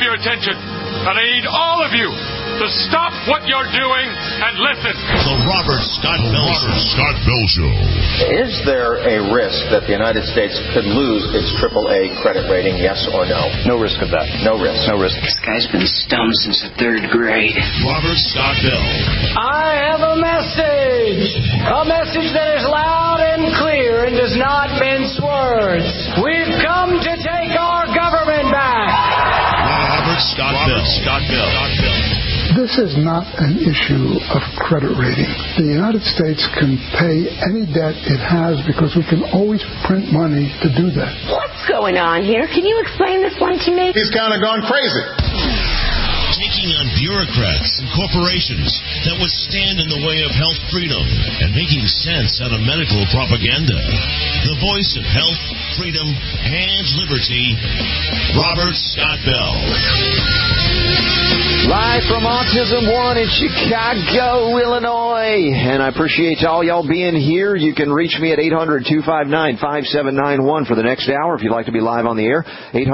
your attention. And I need all of you to stop what you're doing and listen. The Robert Scott Bell Show. Is there a risk that the United States could lose its AAA credit rating, yes or no? No risk of that. No risk. No risk. This guy's been stoned since the 3rd grade. Robert Scott Bell. I have a message. A message that is loud and clear and does not mince words. We've come to take our government back. Robert Scott Bell. This is not an issue of credit rating. The United States can pay any debt it has because we can always print money to do that. What's going on here? Can you explain this one to me? He's kind of gone crazy. Taking on bureaucrats and corporations that would stand in the way of health freedom and making sense out of medical propaganda. The voice of health, freedom, and liberty, Robert Scott Bell. Live from Autism One in Chicago, Illinois. And I appreciate all y'all being here. You can reach me at 800-259-5791 for the next hour if you'd like to be live on the air.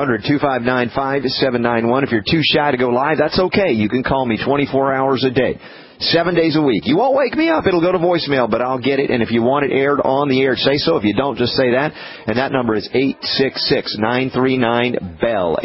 800-259-5791. If you're too shy to go live, that's okay. You can call me 24 hours a day. 7 days a week. You won't wake me up. It'll go to voicemail, but I'll get it. And if you want it aired on the air, say so. If you don't, just say that. And that number is 866-939-BELL.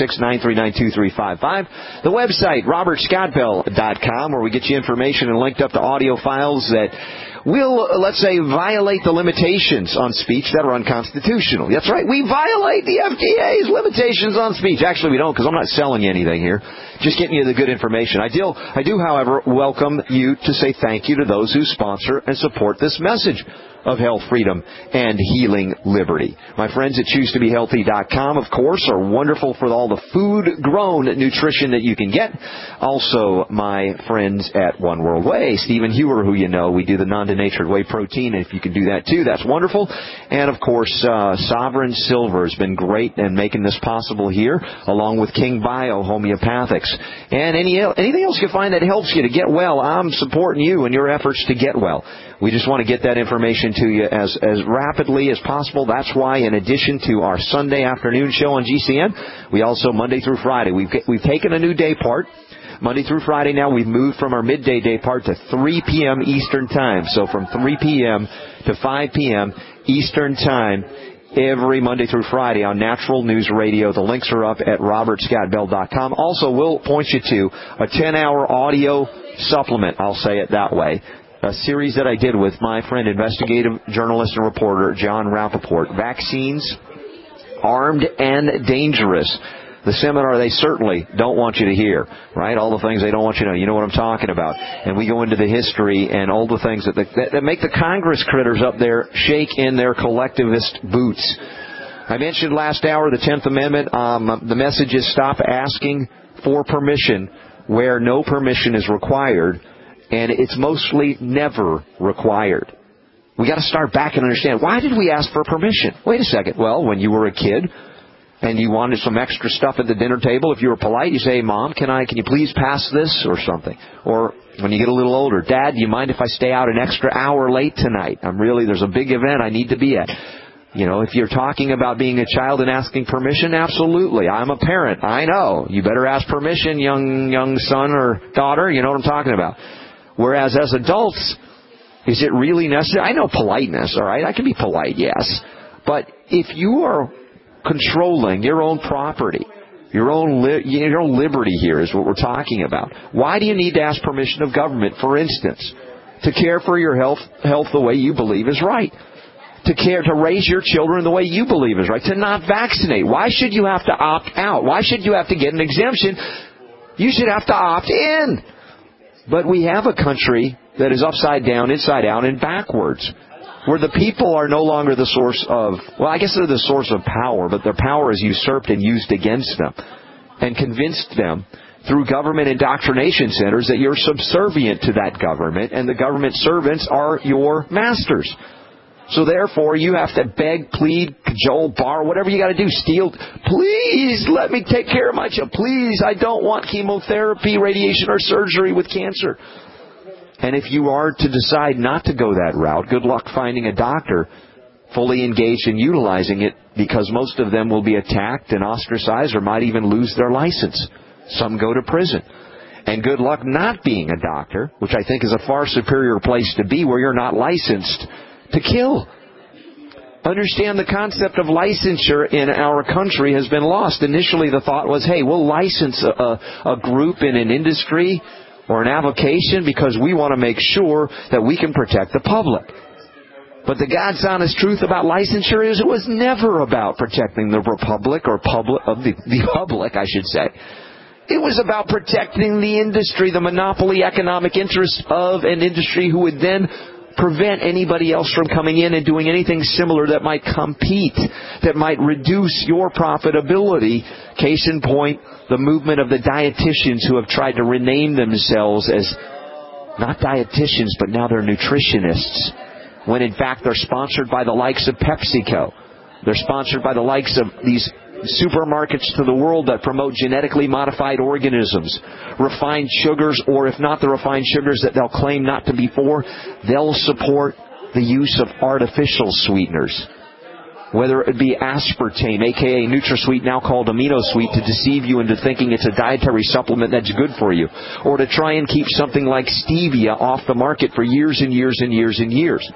866-939-2355. The website, robertscottbell.com, where we get you information and linked up to audio files that will, let's say, violate the limitations on speech that are unconstitutional. That's right. We violate the FDA's limitations on speech. Actually, we don't, because I'm not selling you anything here. Just getting you the good information. I do, however, welcome you to say thank you to those who sponsor and support this message of health, freedom, and healing liberty. My friends at ChooseToBeHealthy.com, of course, are wonderful for all the food-grown nutrition that you can get. Also, my friends at One World Whey, Stephen Hewer, who you know, we do the non-denatured whey protein, and if you can do that too, that's wonderful. And, of course, Sovereign Silver has been great in making this possible here, along with King Bio Homeopathics. And anything else you find that helps you to get well, I'm supporting you in your efforts to get well. We just want to get that information to you as rapidly as possible. That's why, in addition to our Sunday afternoon show on GCN, we also, Monday through Friday, we've taken a new day part. Monday through Friday now, we've moved from our midday day part to 3 p.m. Eastern Time. So from 3 p.m. to 5 p.m. Eastern Time, every Monday through Friday on Natural News Radio. The links are up at robertscottbell.com. Also, we'll point you to a 10-hour audio supplement, I'll say it that way, a series that I did with my friend, investigative journalist and reporter John Rappaport. Vaccines, Armed and Dangerous. The seminar they certainly don't want you to hear, right? All the things they don't want you to know. You know what I'm talking about. And we go into the history and all the things that make the Congress critters up there shake in their collectivist boots. I mentioned last hour the 10th Amendment. The message is stop asking for permission where no permission is required, and it's mostly never required. We got to start back and understand, why did we ask for permission? Wait a second. Well, when you were a kid and you wanted some extra stuff at the dinner table, if you were polite, you say, hey, Mom, can you please pass this or something? Or when you get a little older, Dad, do you mind if I stay out an extra hour late tonight? There's a big event I need to be at. You know, if you're talking about being a child and asking permission, absolutely. I'm a parent. I know. You better ask permission, young son or daughter. You know what I'm talking about. Whereas as adults, is it really necessary? I know politeness, all right? I can be polite, yes. But if you are controlling your own property, your own liberty here is what we're talking about. Why do you need to ask permission of government, for instance, to care for your health the way you believe is right? To raise your children the way you believe is right? To not vaccinate? Why should you have to opt out? Why should you have to get an exemption? You should have to opt in. But we have a country that is upside down, inside out, and backwards, where the people are no longer the source of, well, I guess they're the source of power, but their power is usurped and used against them and convinced them through government indoctrination centers that you're subservient to that government and the government servants are your masters. So therefore, you have to beg, plead, cajole, borrow, whatever you got to do, steal. Please, let me take care of my child. Please, I don't want chemotherapy, radiation, or surgery with cancer. And if you are to decide not to go that route, good luck finding a doctor fully engaged in utilizing it, because most of them will be attacked and ostracized or might even lose their license. Some go to prison. And good luck not being a doctor, which I think is a far superior place to be, where you're not licensed to kill. Understand the concept of licensure in our country has been lost. Initially the thought was, hey, we'll license a group in an industry or an application because we want to make sure that we can protect the public. But the God's honest truth about licensure is it was never about protecting the republic or the public, I should say. It was about protecting the industry, the monopoly economic interest of an industry who would then prevent anybody else from coming in and doing anything similar that might compete, that might reduce your profitability. Case in point, the movement of the dietitians who have tried to rename themselves as not dietitians, but now they're nutritionists, when in fact they're sponsored by the likes of PepsiCo. They're sponsored by the likes of these supermarkets to the world that promote genetically modified organisms, refined sugars, or if not the refined sugars that they'll claim not to be for, they'll support the use of artificial sweeteners. Whether it be aspartame, aka NutraSweet, now called AminoSweet, to deceive you into thinking it's a dietary supplement that's good for you, or to try and keep something like stevia off the market for years and years and years and years.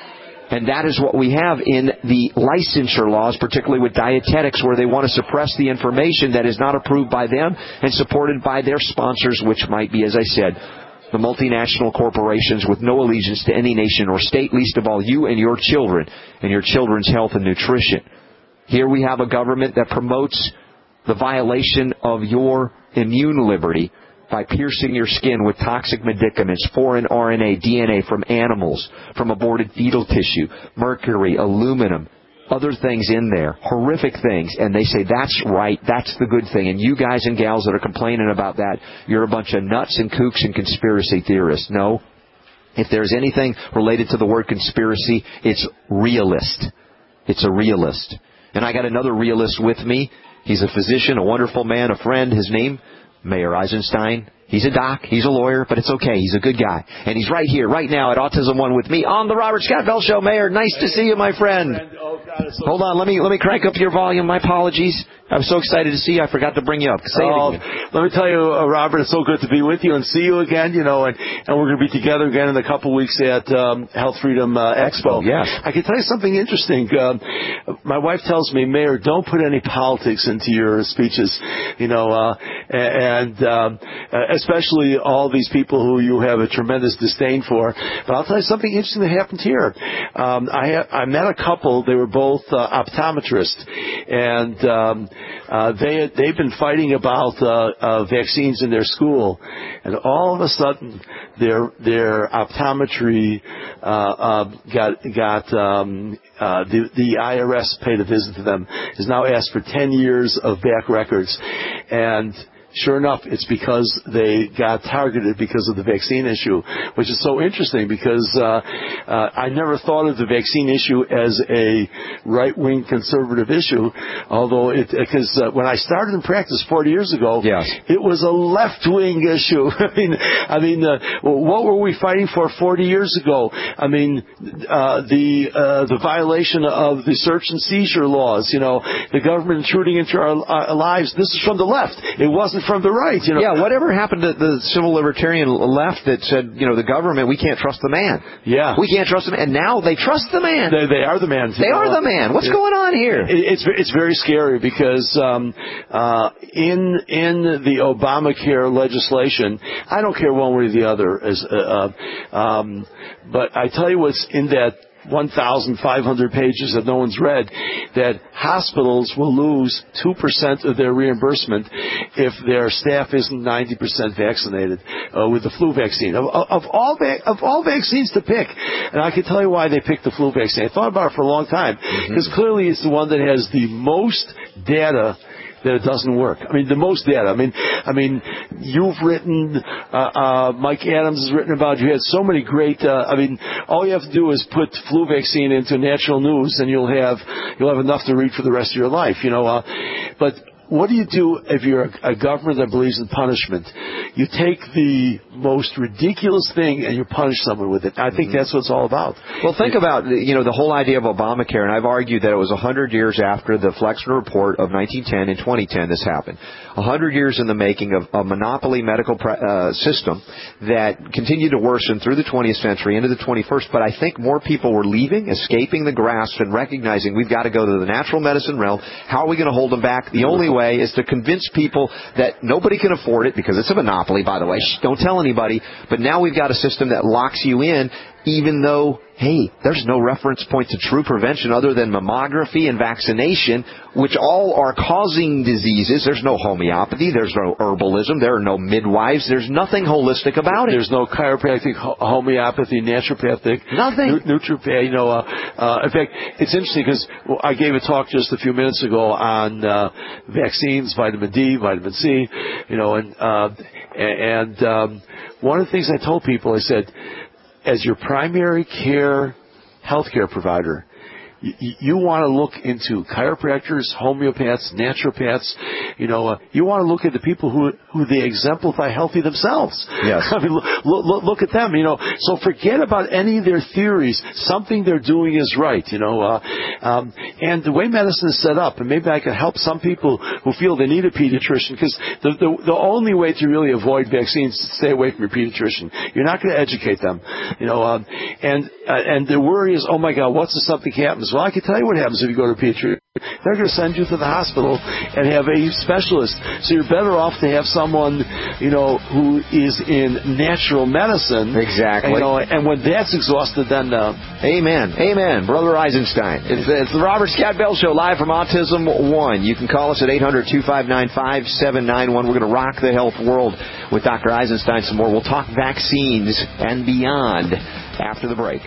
And that is what we have in the licensure laws, particularly with dietetics, where they want to suppress the information that is not approved by them and supported by their sponsors, which might be, as I said, the multinational corporations with no allegiance to any nation or state, least of all you and your children and your children's health and nutrition. Here we have a government that promotes the violation of your immune liberty by piercing your skin with toxic medicaments, foreign RNA, DNA from animals, from aborted fetal tissue, mercury, aluminum, other things in there, horrific things, and they say that's right, that's the good thing. And you guys and gals that are complaining about that, you're a bunch of nuts and kooks and conspiracy theorists. No. If there's anything related to the word conspiracy, it's realist. It's a realist. And I got another realist with me. He's a physician, a wonderful man, a friend. His name, Mayor Eisenstein. He's a doc, he's a lawyer, but it's okay. He's a good guy. And he's right here, right now at Autism One with me on the Robert Scott Bell Show. Mayor, nice to see you, my friend. Hold on, let me crank up your volume. My apologies. I'm so excited to see you, I forgot to bring you up. Say it again. Let me tell you, Robert, it's so good to be with you and see you again, and we're going to be together again in a couple of weeks at Health Freedom Expo. Yes. I can tell you something interesting. My wife tells me, Mayor, don't put any politics into your speeches, especially all these people who you have a tremendous disdain for. But I'll tell you something interesting that happened here. I met a couple. They were both optometrists, and they've been fighting about vaccines in their school, and all of a sudden their optometry the IRS paid a visit to them, has now asked for 10 years of back records, and sure enough, it's because they got targeted because of the vaccine issue, which is so interesting because I never thought of the vaccine issue as a right-wing conservative issue, although because when I started in practice 40 years ago, yes, it was a left-wing issue. I mean, what were we fighting for 40 years ago? I mean, the violation of the search and seizure laws, the government intruding into our lives. This is from the left. It wasn't from the right, Yeah, whatever happened to the civil libertarian left that said, the government, we can't trust the man. Yeah. We can't trust the man. And now they trust the man. They are the man. They are the man. What's going on here? It's very scary because in the Obamacare legislation, I don't care one way or the other, but I tell you what's in that 1,500 pages that no one's read, that hospitals will lose 2% of their reimbursement if their staff isn't 90% vaccinated with the flu vaccine. Of all vaccines to pick, and I can tell you why they picked the flu vaccine. I thought about it for a long time, because clearly it's the one that has the most data that it doesn't work. I mean, the most data. I mean, you've written, Mike Adams has written about, you had so many great, all you have to do is put flu vaccine into national news and you'll have enough to read for the rest of your life, But what do you do if you're a government that believes in punishment? You take the most ridiculous thing and you punish someone with it. I think that's what it's all about. Well, think about, the whole idea of Obamacare, and I've argued that it was 100 years after the Flexner Report of 1910 and 2010 this happened. 100 years in the making of a monopoly medical system that continued to worsen through the 20th century into the 21st, but I think more people were leaving, escaping the grasp, and recognizing we've got to go to the natural medicine realm. How are we going to hold them back? The only way is to convince people that nobody can afford it, because it's a monopoly, by the way. Don't tell anybody. But now we've got a system that locks you in, even though, hey, there's no reference point to true prevention other than mammography and vaccination, which all are causing diseases. There's no homeopathy. There's no herbalism. There are no midwives. There's nothing holistic about it. There's no chiropractic, homeopathy, naturopathic, nothing. Nutripath. In fact, it's interesting because I gave a talk just a few minutes ago on vaccines, vitamin D, vitamin C, and one of the things I told people, I said, as your primary care healthcare provider, you want to look into chiropractors, homeopaths, naturopaths. You want to look at the people who they exemplify healthy themselves. Yes. I mean, look at them. So forget about any of their theories. Something they're doing is right. And the way medicine is set up, and maybe I can help some people who feel they need a pediatrician, because the only way to really avoid vaccines is to stay away from your pediatrician. You're not going to educate them. And the worry is, oh my God, what's if something happens? Well, I can tell you what happens if you go to a pediatrician. They're going to send you to the hospital and have a specialist. So you're better off to have someone, who is in natural medicine. Exactly. And when that's exhausted, then... Amen. Amen. Brother Eisenstein. It's the Robert Scott Bell Show, live from Autism One. You can call us at 800-259-5791. We're going to rock the health world with Dr. Eisenstein some more. We'll talk vaccines and beyond after the break.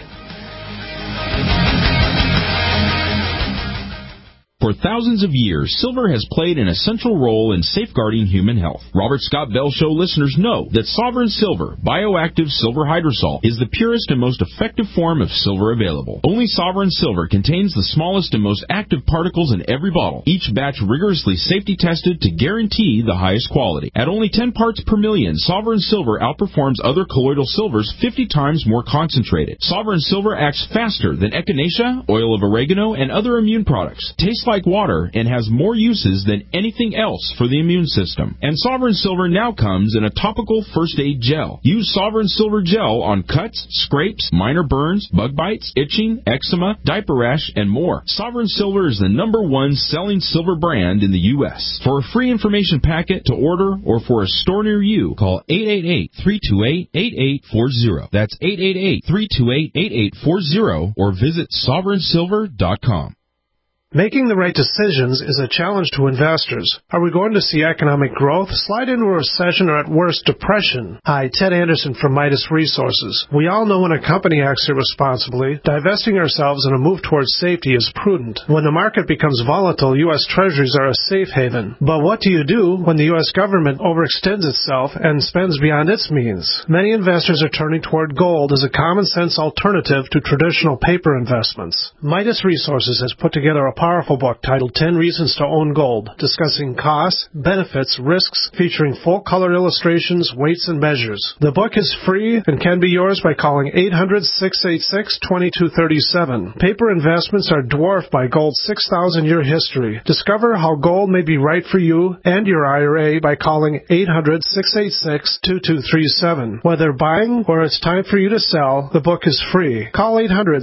For thousands of years, silver has played an essential role in safeguarding human health. Robert Scott Bell Show listeners know that Sovereign Silver, bioactive silver hydrosol, is the purest and most effective form of silver available. Only Sovereign Silver contains the smallest and most active particles in every bottle, each batch rigorously safety tested to guarantee the highest quality. At only 10 parts per million, Sovereign Silver outperforms other colloidal silvers 50 times more concentrated. Sovereign Silver acts faster than echinacea, oil of oregano, and other immune products. Tastes like water and has more uses than anything else for the immune system. And Sovereign Silver now comes in a topical first aid gel. Use Sovereign Silver gel on cuts, scrapes, minor burns, bug bites, itching, eczema, diaper rash, and more. Sovereign Silver is the #1 selling silver brand in the U.S. For a free information packet to order or for a store near you, call 888-328-8840. That's 888-328-8840 or visit sovereignsilver.com. Making the right decisions is a challenge to investors. Are we going to see economic growth, slide into a recession, or at worst, depression? Hi, Ted Anderson from Midas Resources. We all know when a company acts irresponsibly, divesting ourselves in a move towards safety is prudent. When the market becomes volatile, U.S. Treasuries are a safe haven. But what do you do when the U.S. government overextends itself and spends beyond its means? Many investors are turning toward gold as a common-sense alternative to traditional paper investments. Midas Resources has put together a powerful book titled 10 Reasons to Own Gold, discussing costs, benefits, risks, featuring full-color illustrations, weights, and measures. The book is free and can be yours by calling 800-686-2237. Paper investments are dwarfed by gold's 6,000-year history. Discover how gold may be right for you and your IRA by calling 800-686-2237. Whether buying or it's time for you to sell, the book is free. Call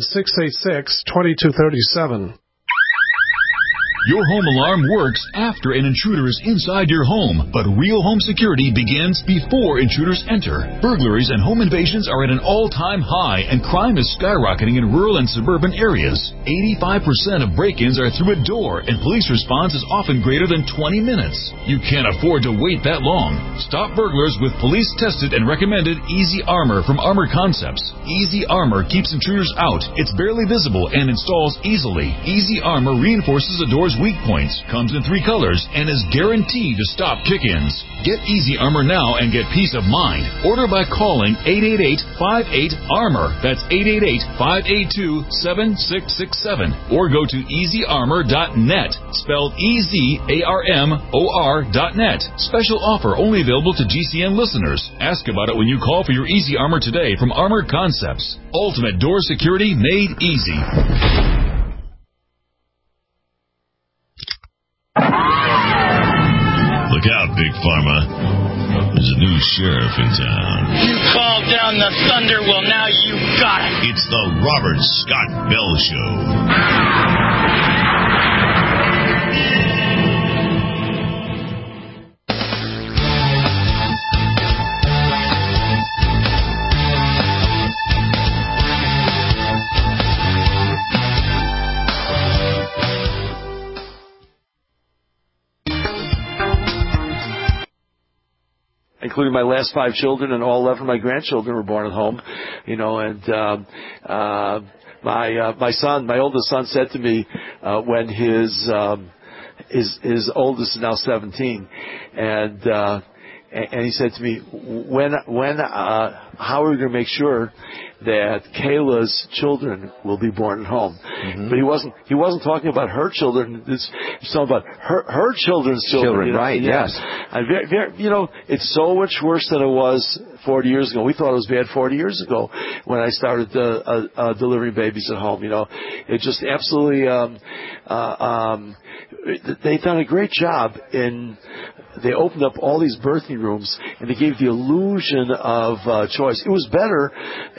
800-686-2237. Your home alarm works after an intruder is inside your home, but real home security begins before intruders enter. Burglaries and home invasions are at an all-time high, and crime is skyrocketing in rural and suburban areas. 85% of break-ins are through a door, and police response is often greater than 20 minutes. You can't afford to wait that long. Stop burglars with police-tested and recommended Easy Armor from Armor Concepts. Easy Armor keeps intruders out. It's barely visible and installs easily. Easy Armor reinforces a door's weak points, comes in 3 colors, and is guaranteed to stop kick-ins. Get Easy Armor now and get peace of mind. Order by calling 888-58-ARMOR. That's 888-582-7667. Or go to EasyArmor.net, spelled EasyArmor.net. Special offer only available to GCN listeners. Ask about it when you call for your Easy Armor today from Armored Concepts. Ultimate door security made easy. Look out, Big Pharma. There's a new sheriff in town. You called down the thunder, well, now you got it. It's the Robert Scott Bell Show. Including my last 5 children, and all 11 of my grandchildren were born at home, and my oldest son said to me when his oldest is now 17, and he said to me, how are we going to make sure that Kayla's children will be born at home? Mm-hmm. But he wasn't talking about her children. He's talking about her children's children. Right? Yes. It's so much worse than it was 40 years ago. We thought it was bad 40 years ago when I started delivering babies at home. It just absolutely. They've done a great job they opened up all these birthing rooms, and they gave the illusion of choice. It was better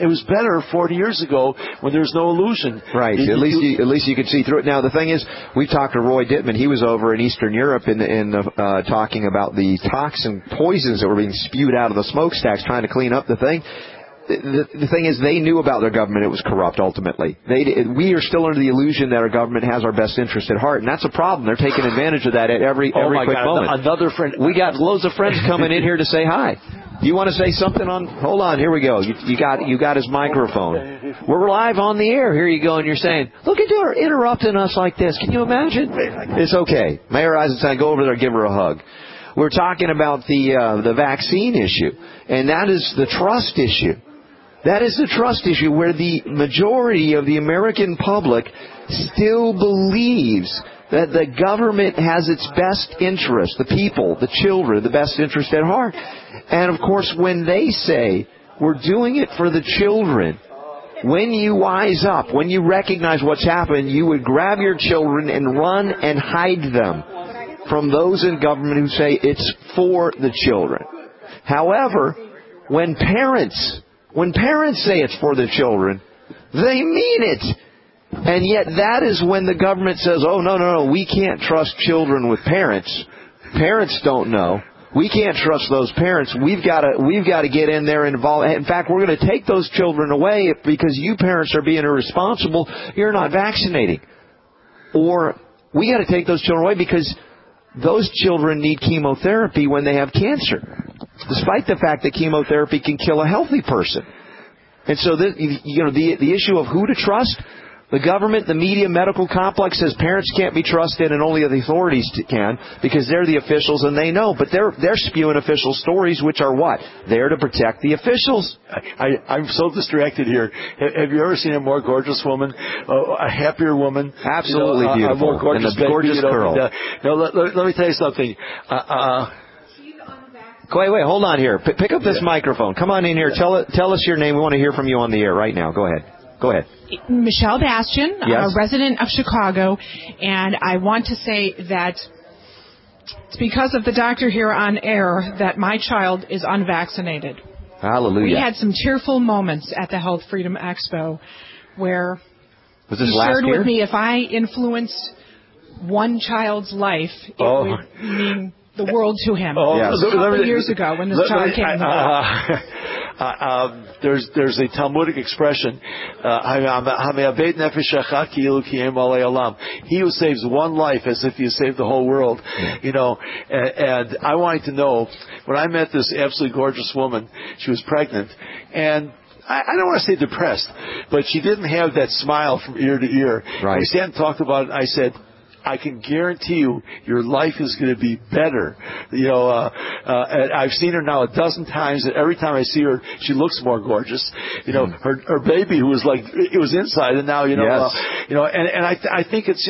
40 years ago when there was no illusion. Right. At least you could see through it. Now the thing is, we talked to Roy Dittman. He was over in Eastern Europe in talking about the toxin poisons that were being spewed out of the smokestacks, trying to clean up the thing. The thing is, they knew about their government. It was corrupt, ultimately. We are still under the illusion that our government has our best interest at heart, and that's a problem. They're taking advantage of that at every quick moment. Another friend. We got loads of friends coming in here to say hi. You want to say something on? Hold on, here we go. You got his microphone. We're live on the air. Here you go, and you're saying, look at her interrupting us like this. Can you imagine? It's okay. Mayor Eisenstein, go over there and give her a hug. We're talking about the vaccine issue, and that is the trust issue. That is the trust issue where the majority of the American public still believes that the government has its best interest, the people, the children, the best interest at heart. And, of course, when they say we're doing it for the children, when you wise up, when you recognize what's happened, you would grab your children and run and hide them from those in government who say it's for the children. However, when parents say it's for the children, they mean it. And yet that is when the government says, oh, no, we can't trust children with parents. Parents don't know. We can't trust those parents. We've got to get in there and involve. In fact, we're going to take those children away because you parents are being irresponsible. You're not vaccinating. Or we got to take those children away because those children need chemotherapy when they have cancer, despite the fact that chemotherapy can kill a healthy person. And so the issue of who to trust, the government, the media, medical complex says parents can't be trusted and only the authorities can because they're the officials and they know. But they're spewing official stories, which are what? There to protect the officials. I'm so distracted here. Have you ever seen a more gorgeous woman, a happier woman? Absolutely beautiful. A more gorgeous, and a gorgeous girl. Let me tell you something. Wait, hold on here. Pick up this microphone. Come on in here. Tell us your name. We want to hear from you on the air right now. Go ahead. Michelle Bastian, yes. A resident of Chicago, and I want to say that it's because of the doctor here on air that my child is unvaccinated. Hallelujah. We had some tearful moments at the Health Freedom Expo where he shared with me if I influenced one child's life, it would mean the world to him. Yes. A couple years ago when this child came home. There's a Talmudic expression, he who saves one life as if he saved the whole world. And I wanted to know, when I met this absolutely gorgeous woman, she was pregnant, and I don't want to say depressed, but she didn't have that smile from ear to ear. Right. We sat and talked about it, and I said, I can guarantee you your life is going to be better. And I've seen her now a dozen times, and every time I see her, she looks more gorgeous. Her baby, who was like, it was inside, and now, I think it's,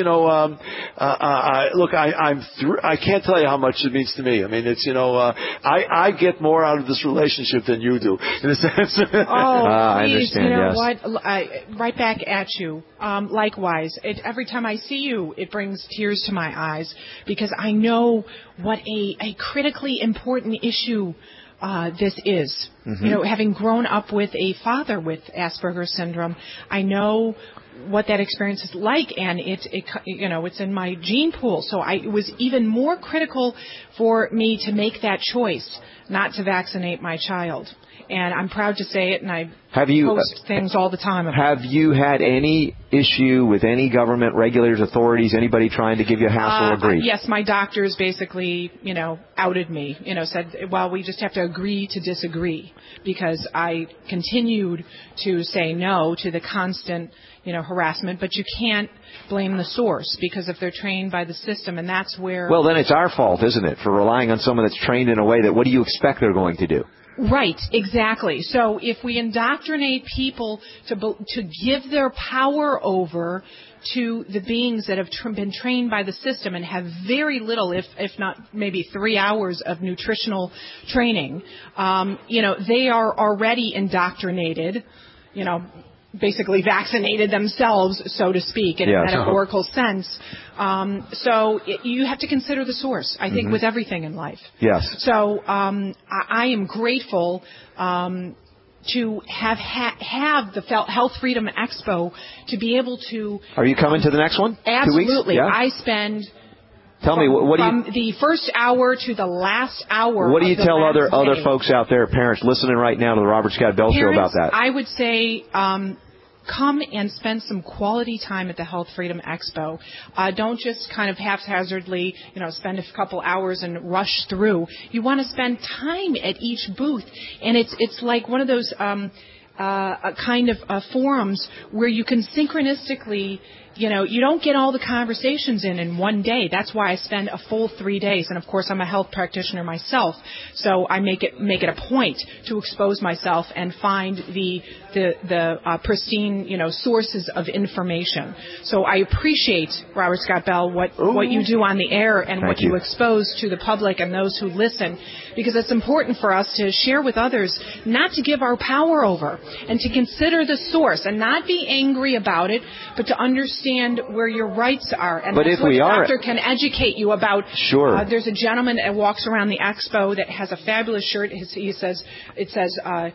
look, I'm through. I can't tell you how much it means to me. I mean, it's, I get more out of this relationship than you do, in a sense. I understand. You know yes. what? Right back at you. Likewise, every time I see you, it brings tears to my eyes because I know what a critically important issue this is. Mm-hmm. Having grown up with a father with Asperger's syndrome, I know what that experience is like, and it's in my gene pool. So it was even more critical for me to make that choice not to vaccinate my child. And I'm proud to say it, and I post things all the time about Have you had any issue with any government, regulators, authorities, anybody trying to give you a hassle or grief? Yes, my doctors basically, outed me, said, well, we just have to agree to disagree, because I continued to say no to the constant, harassment, but you can't blame the source, because if they're trained by the system, and that's where... Well, then it's our fault, isn't it, for relying on someone that's trained in a way that, what do you expect they're going to do? Right, exactly. So if we indoctrinate people to give their power over to the beings that have been trained by the system and have very little, if not maybe 3 hours of nutritional training, they are already indoctrinated, basically vaccinated themselves, so to speak, in a metaphorical sense. So you have to consider the source, I think, with everything in life. Yes. So I am grateful to have the Health Freedom Expo to be able to... Are you coming to the next one? Absolutely. 2 weeks? Yeah. I spend... Tell me, what do you... From the first hour to the last hour. What do you tell other folks out there, parents listening right now to the Robert Scott Bell Show about that? I would say come and spend some quality time at the Health Freedom Expo. Don't just kind of haphazardly, spend a couple hours and rush through. You want to spend time at each booth, and it's like one of those kind of forums where you can synchronistically. You don't get all the conversations in one day. That's why I spend a full 3 days. And of course, I'm a health practitioner myself, so I make it a point to expose myself and find the pristine, sources of information. So I appreciate, Robert Scott Bell, what you do on the air and what you expose to the public and those who listen, because it's important for us to share with others, not to give our power over, and to consider the source and not be angry about it, but to understand where your rights are. And that's what the doctor can educate you about. Sure. There's a gentleman that walks around the expo that has a fabulous shirt. It says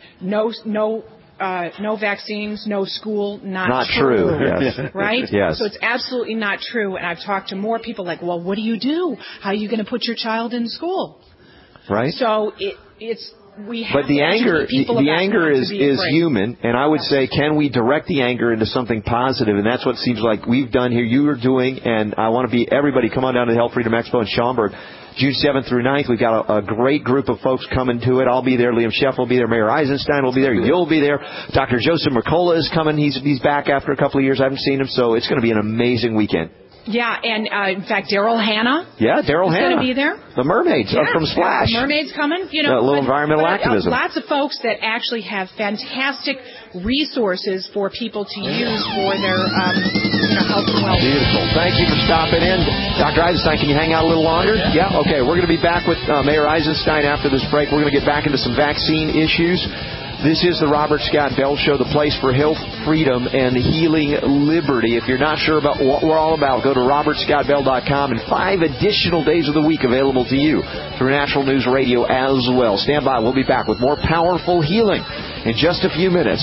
no vaccines, no school, not true. Yes. Right? Yes. So it's absolutely not true. And I've talked to more people like, well, what do you do? How are you going to put your child in school? Right. So it's... But the anger is human, and I would say, can we direct the anger into something positive? And that's what it seems like we've done here, you are doing, and I want to be, everybody come on down to the Health Freedom Expo in Schaumburg, June 7th through 9th. We've got a great group of folks coming to it. I'll be there, Liam Sheff will be there, Mayor Eisenstein will be there, you'll be there, Dr. Joseph Mercola is coming, he's back after a couple of years, I haven't seen him, so it's going to be an amazing weekend. Yeah, and in fact, Daryl Hannah. Yeah, Daryl Hannah. Going to be there. The mermaids from Splash. The mermaids coming. A little environmental activism. Lots of folks that actually have fantastic resources for people to use for their health and wellness. Beautiful. Thank you for stopping in. Dr. Eisenstein, can you hang out a little longer? Yeah? Okay, we're going to be back with Mayor Eisenstein after this break. We're going to get back into some vaccine issues. This is the Robert Scott Bell Show, the place for health, freedom, and healing liberty. If you're not sure about what we're all about, go to robertscottbell.com, and 5 additional days of the week available to you through National News Radio as well. Stand by. We'll be back with more powerful healing in just a few minutes.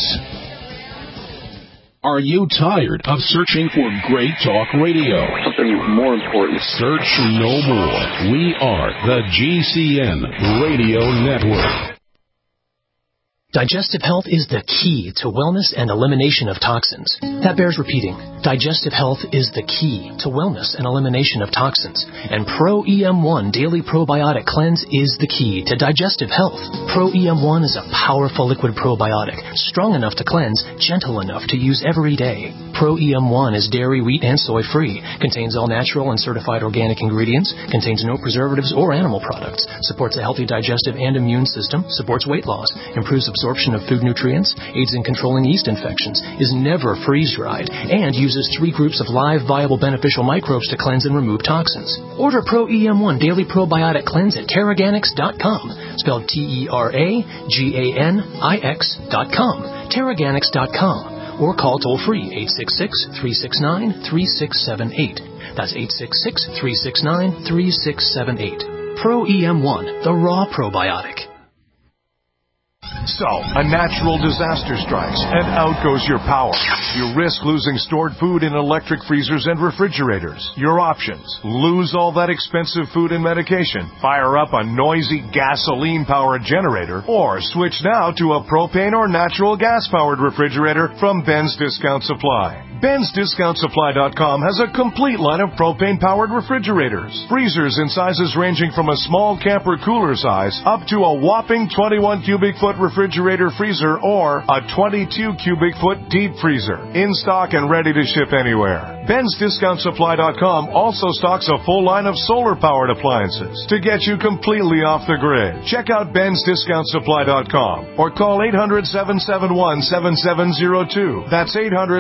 Are you tired of searching for great talk radio? Something more important. Search no more. We are the GCN Radio Network. Digestive health is the key to wellness and elimination of toxins. That bears repeating. Digestive health is the key to wellness and elimination of toxins. And Pro EM1 Daily Probiotic Cleanse is the key to digestive health. Pro EM1 is a powerful liquid probiotic, strong enough to cleanse, gentle enough to use every day. Pro EM1 is dairy, wheat, and soy free, contains all natural and certified organic ingredients, contains no preservatives or animal products, supports a healthy digestive and immune system, supports weight loss, improves absorption of food nutrients, aids in controlling yeast infections, is never freeze-dried, and uses 3 groups of live, viable, beneficial microbes to cleanse and remove toxins. Order Pro EM1 Daily Probiotic Cleanse at Teraganix.com, spelled Teraganix.com, Teraganix.com, or call toll-free 866-369-3678. That's 866-369-3678. Pro EM1, the raw probiotic. So, a natural disaster strikes, and out goes your power. You risk losing stored food in electric freezers and refrigerators. Your options: lose all that expensive food and medication, fire up a noisy gasoline-powered generator, or switch now to a propane or natural gas-powered refrigerator from Ben's Discount Supply. Ben'sDiscountSupply.com has a complete line of propane-powered refrigerators. Freezers in sizes ranging from a small camper cooler size up to a whopping 21 cubic foot refrigerator freezer or a 22 cubic foot deep freezer. In stock and ready to ship anywhere. Ben'sDiscountSupply.com also stocks a full line of solar-powered appliances to get you completely off the grid. Check out Ben'sDiscountSupply.com or call 800-771-7702. That's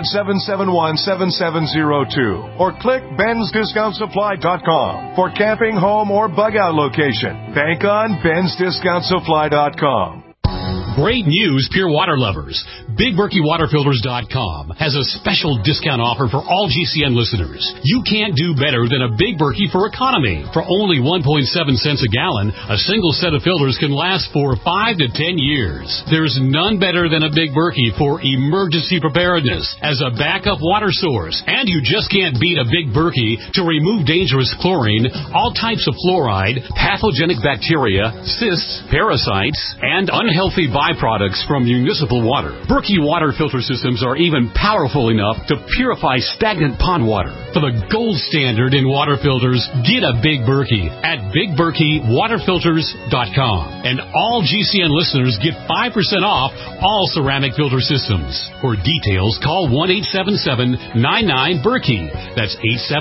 800-771-7702. Or click Ben'sDiscountSupply.com for camping, home, or bug-out location. Bank on Ben'sDiscountSupply.com. Great news, pure water lovers. BigBerkeyWaterFilters.com has a special discount offer for all GCN listeners. You can't do better than a Big Berkey for economy. For only 1.7 cents a gallon, a single set of filters can last for 5 to 10 years. There's none better than a Big Berkey for emergency preparedness as a backup water source. And you just can't beat a Big Berkey to remove dangerous chlorine, all types of fluoride, pathogenic bacteria, cysts, parasites, and unhealthy byproducts from municipal water. Berkey water filter systems are even powerful enough to purify stagnant pond water. For the gold standard in water filters, get a Big Berkey at BigBerkeyWaterFilters.com. And all GCN listeners get 5% off all ceramic filter systems. For details, call 1-877-99-BERKEY. That's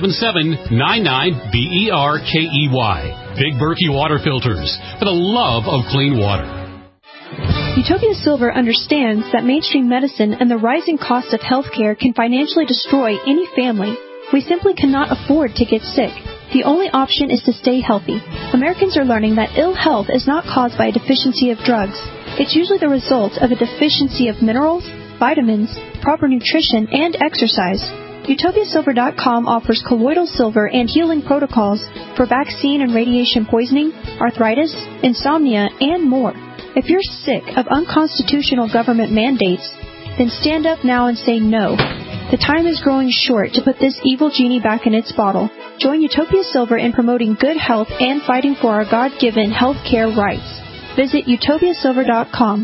877-99-BERKEY. Big Berkey Water Filters, for the love of clean water. Utopia Silver understands that mainstream medicine and the rising cost of healthcare can financially destroy any family. We simply cannot afford to get sick. The only option is to stay healthy. Americans are learning that ill health is not caused by a deficiency of drugs. It's usually the result of a deficiency of minerals, vitamins, proper nutrition, and exercise. UtopiaSilver.com offers colloidal silver and healing protocols for vaccine and radiation poisoning, arthritis, insomnia, and more. If you're sick of unconstitutional government mandates, then stand up now and say no. The time is growing short to put this evil genie back in its bottle. Join Utopia Silver in promoting good health and fighting for our God-given health care rights. Visit UtopiaSilver.com,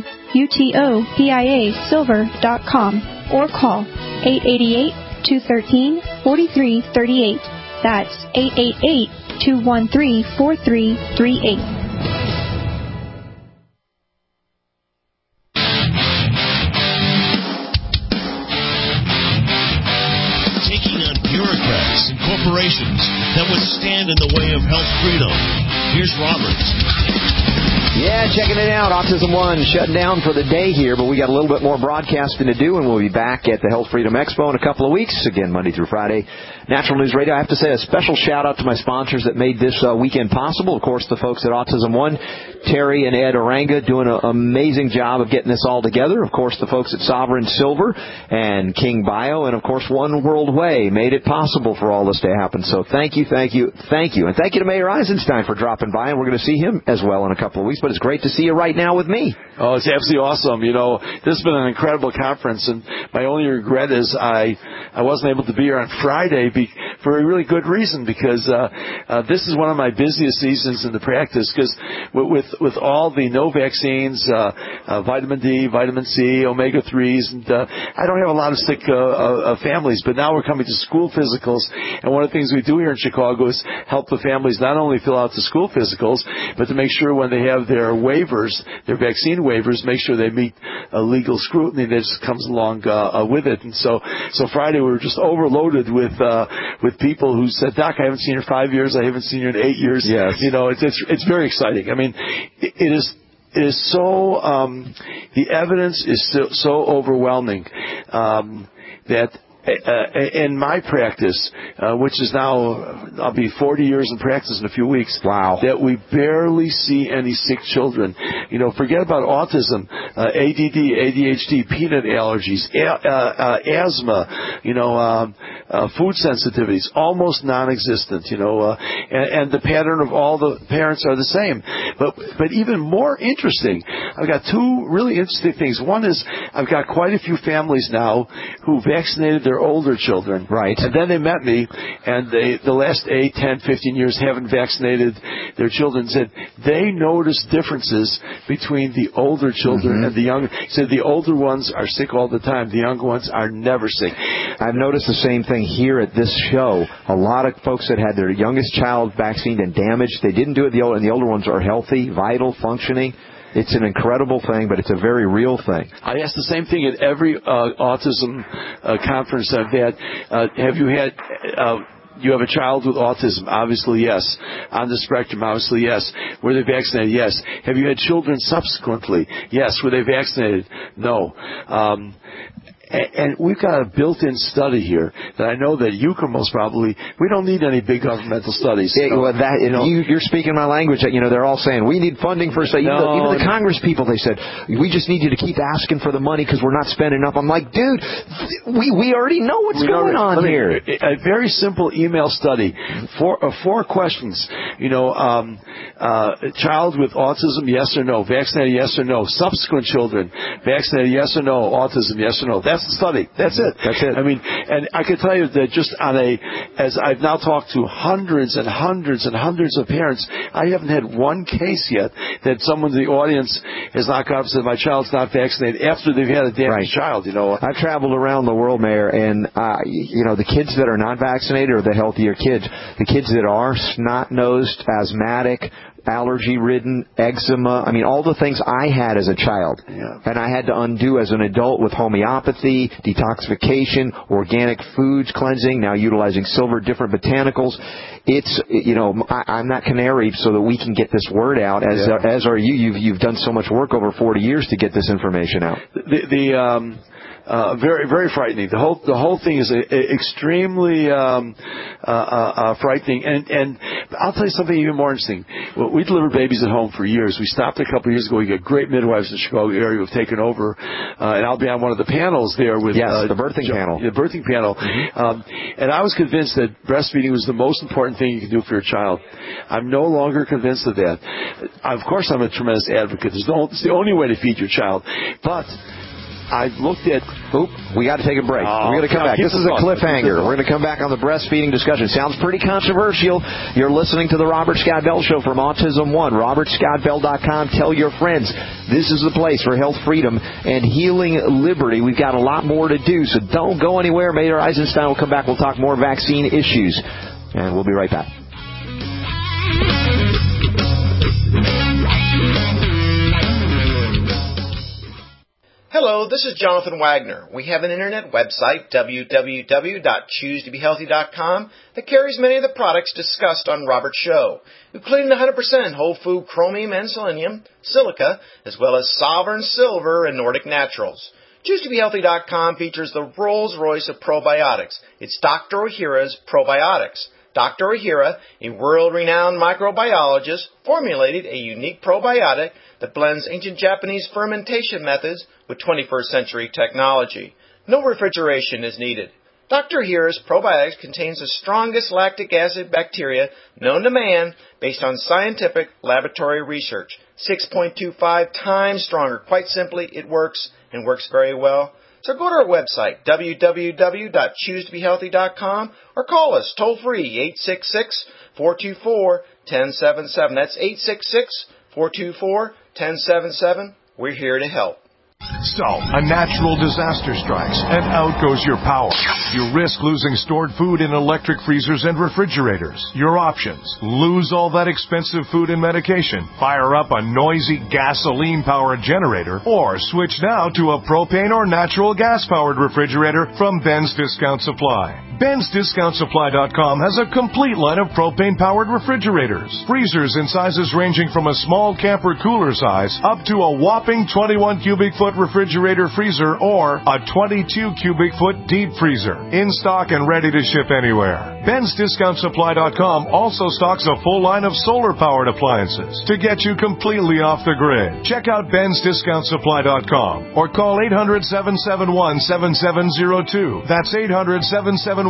UTOPIA Silver.com, or call 888-213-4338. That's 888-213-4338. Corporations that would stand in the way of health freedom. Here's Robert. Yeah, checking it out. Autism One shutting down for the day here, but we got a little bit more broadcasting to do, and we'll be back at the Health Freedom Expo in a couple of weeks. Again, Monday through Friday. Natural News Radio. I have to say a special shout-out to my sponsors that made this weekend possible. Of course, the folks at Autism One, Terry and Ed Oranga, doing an amazing job of getting this all together. Of course, the folks at Sovereign Silver and King Bio, and, of course, One World Way made it possible for all this to happen. So thank you, thank you, thank you. And thank you to Mayor Eisenstein for dropping by, and we're going to see him as well in a couple of weeks. But it's great to see you right now with me. Oh, it's absolutely awesome. You know, this has been an incredible conference, and my only regret is I wasn't able to be here on Friday for a really good reason, because this is one of my busiest seasons in the practice, because with all the no vaccines, vitamin D, vitamin C, omega-3s, and I don't have a lot of sick families, but now we're coming to school physicals, and one of the things we do here in Chicago is help the families not only fill out the school physicals, but to make sure when they have their waivers, their vaccine waivers, make sure they meet legal scrutiny that just comes along with it. And so Friday we were just overloaded with people who said, "Doc, I haven't seen you in 5 years. I haven't seen you in 8 years." Yes. It's very exciting. I mean, it is so the evidence is so overwhelming that. In my practice, which is now, I'll be 40 years in practice in a few weeks. Wow. That we barely see any sick children. Forget about autism, ADD, ADHD, peanut allergies, asthma, food sensitivities, almost non-existent, and the pattern of all the parents are the same. But even more interesting, I've got two really interesting things. One is I've got quite a few families now who vaccinated their older children. Right. And then they met me, and the last 8, 10, 15 years haven't vaccinated their children. Said they noticed differences between the older children and the young. Said the older ones are sick all the time. The younger ones are never sick. I've noticed the same thing here at this show. A lot of folks that had their youngest child vaccinated and damaged, they didn't do it, and the older ones are healthy, vital, functioning. It's an incredible thing, but it's a very real thing. I ask the same thing at every autism conference I've had. Have you had... you have a child with autism? Obviously, yes. On the spectrum? Obviously, yes. Were they vaccinated? Yes. Have you had children subsequently? Yes. Were they vaccinated? No. And we've got a built-in study here that I know that you can most probably. We don't need any big governmental studies. You're speaking my language. They're all saying we need funding for. Even the Congress people, they said we just need you to keep asking for the money because we're not spending enough. I'm like, dude, we already know what's going on here. A very simple email study. 4 questions. Child with autism, yes or no. Vaccinated, yes or no. Subsequent children, vaccinated, yes or no. Autism, yes or no. That's the study. That's it. I mean, and I can tell you that just as I've now talked to hundreds and hundreds and hundreds of parents, I haven't had one case yet that someone in the audience has not come up and said, my child's not vaccinated after they've had a damaged child, I've traveled around the world, Mayor, and, the kids that are not vaccinated are the healthier kids. The kids that are snot-nosed, asthmatic, allergy-ridden, eczema, all the things I had as a child. Yeah. And I had to undo as an adult with homeopathy, detoxification, organic foods cleansing, now utilizing silver, different botanicals. It's, I'm that canary so that we can get this word out, as are you. You've done so much work over 40 years to get this information out. Very, very frightening. The whole thing is extremely frightening. And I'll tell you something even more interesting. Well, we delivered babies at home for years. We stopped a couple of years ago. We got great midwives in the Chicago area who have taken over. And I'll be on one of the panels there with the birthing panel. The birthing panel. Mm-hmm. And I was convinced that breastfeeding was the most important thing you can do for your child. I'm no longer convinced of that. Of course, I'm a tremendous advocate. It's the only way to feed your child. But I've looked at... we got to take a break. We're going to come back. This is a cliffhanger. We're going to come back on the breastfeeding discussion. Sounds pretty controversial. You're listening to the Robert Scott Bell Show from Autism One. RobertScottBell.com. Tell your friends this is the place for health freedom and healing liberty. We've got a lot more to do, so don't go anywhere. Mayor Eisenstein will come back. We'll talk more vaccine issues, and we'll be right back. Hello, this is Jonathan Wagner. We have an internet website, www.choosetobehealthy.com, that carries many of the products discussed on Robert's show, including 100% whole food chromium and selenium, silica, as well as Sovereign Silver and Nordic Naturals. ChooseToBeHealthy.com features the Rolls-Royce of probiotics. It's Dr. Ohhira's Probiotics. Dr. Ohhira, a world-renowned microbiologist, formulated a unique probiotic that blends ancient Japanese fermentation methods with 21st century technology. No refrigeration is needed. Dr. Ohhira's probiotics contains the strongest lactic acid bacteria known to man based on scientific laboratory research. 6.25 times stronger. Quite simply, it works and works very well. So go to our website, www.choosetobehealthy.com, or call us toll-free, 866-424-1077. That's 866-424-1077. We're here to help. So, a natural disaster strikes, and out goes your power. You risk losing stored food in electric freezers and refrigerators. Your options: lose all that expensive food and medication, fire up a noisy gasoline-powered generator, or switch now to a propane or natural gas-powered refrigerator from Ben's Discount Supply. Ben'sDiscountSupply.com has a complete line of propane-powered refrigerators. Freezers in sizes ranging from a small camper cooler size up to a whopping 21 cubic foot refrigerator freezer or a 22 cubic foot deep freezer. In stock and ready to ship anywhere. Ben'sDiscountSupply.com also stocks a full line of solar-powered appliances to get you completely off the grid. Check out Ben'sDiscountSupply.com or call 800-771-7702. That's 800-771-7702.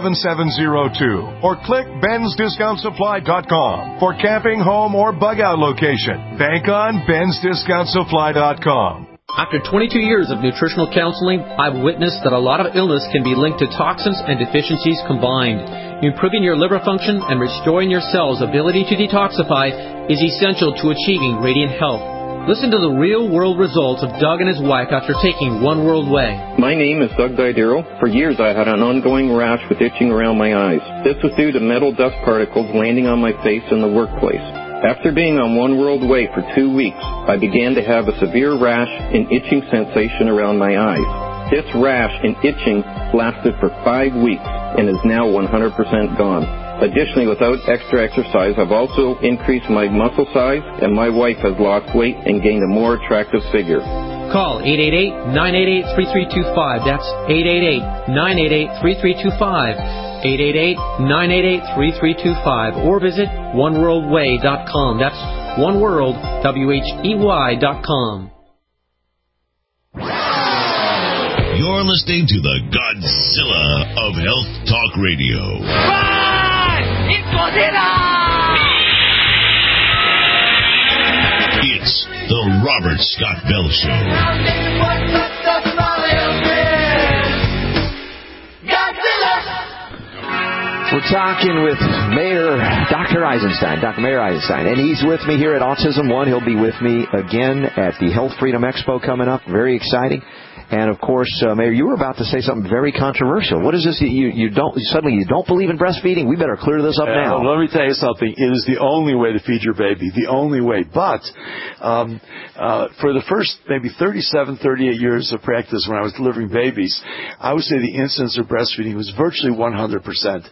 Or click Ben'sDiscountSupply.com for camping, home, or bug-out location. Bank on Ben'sDiscountSupply.com. After 22 years of nutritional counseling, I've witnessed that a lot of illness can be linked to toxins and deficiencies combined. Improving your liver function and restoring your cells' ability to detoxify is essential to achieving radiant health. Listen to the real-world results of Doug and his wife after taking One World Way. My name is Doug Didero. For years I had an ongoing rash with itching around my eyes. This was due to metal dust particles landing on my face in the workplace. After being on One World Way for 2 weeks, I began to have a severe rash and itching sensation around my eyes. This rash and itching lasted for 5 weeks and is now 100% gone. Additionally, without extra exercise, I've also increased my muscle size, and my wife has lost weight and gained a more attractive figure. Call 888-988-3325. That's 888-988-3325. 888-988-3325, or visit oneworldway.com. That's oneworldwhey.com. You're listening to the Godzilla of Health Talk Radio. It's Godzilla! It's the Robert Scott Bell Show. We're talking with Mayor Dr. Eisenstein, Dr. Mayor Eisenstein, and he's with me here at Autism One. He'll be with me again at the Health Freedom Expo coming up. Very exciting. And of course, Mayor, you were about to say something very controversial. What is this? You don't believe in breastfeeding? We better clear this up now. Let me tell you something. It is the only way to feed your baby. The only way. But for the first maybe 37, 38 years of practice when I was delivering babies, I would say the incidence of breastfeeding was virtually 100%.